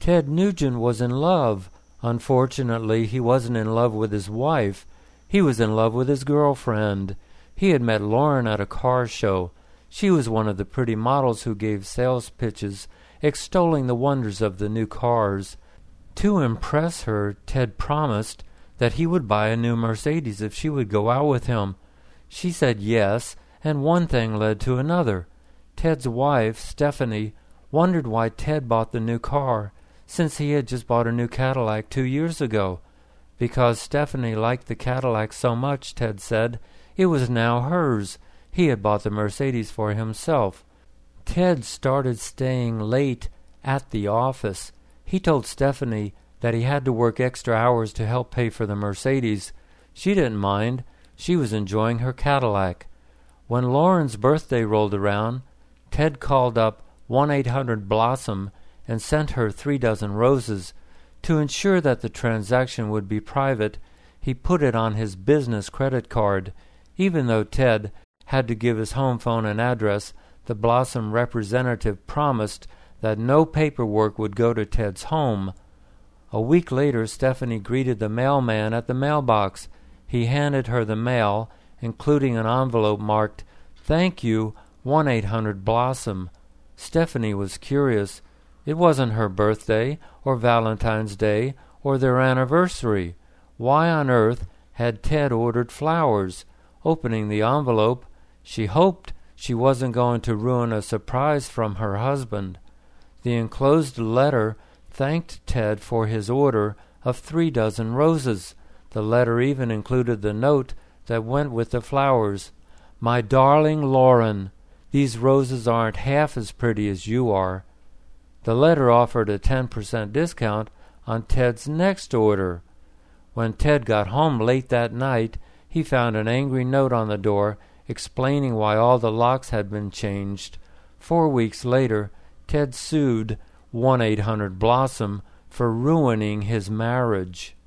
Ted Nugent was in love. Unfortunately, he wasn't in love with his wife. He was in love with his girlfriend. He had met Lauren at a car show. She was one of the pretty models who gave sales pitches, extolling the wonders of the new cars. To impress her, Ted promised that he would buy a new Mercedes if she would go out with him. She said yes, and one thing led to another. Ted's wife, Stephanie, wondered why Ted bought the new car, since he had just bought a new Cadillac 2 years ago. Because Stephanie liked the Cadillac so much, Ted said, it was now hers. He had bought the Mercedes for himself. Ted started staying late at the office. He told Stephanie that he had to work extra hours to help pay for the Mercedes. She didn't mind. She was enjoying her Cadillac. When Lauren's birthday rolled around, Ted called up 1-800-BLOSSOM and sent her 3 dozen roses. To ensure that the transaction would be private, he put it on his business credit card. Even though Ted had to give his home phone and address, the Blossom representative promised that no paperwork would go to Ted's home. A week later, Stephanie greeted the mailman at the mailbox. He handed her the mail, including an envelope marked, "Thank you, 1-800-BLOSSOM." Stephanie was curious. It wasn't her birthday, or Valentine's Day, or their anniversary. Why on earth had Ted ordered flowers? Opening the envelope, she hoped she wasn't going to ruin a surprise from her husband. The enclosed letter thanked Ted for his order of 3 dozen roses. The letter even included the note that went with the flowers. "My darling Lauren, these roses aren't half as pretty as you are." The letter offered a 10% discount on Ted's next order. When Ted got home late that night, he found an angry note on the door explaining why all the locks had been changed. 4 weeks later, Ted sued 1-800-BLOSSOM for ruining his marriage.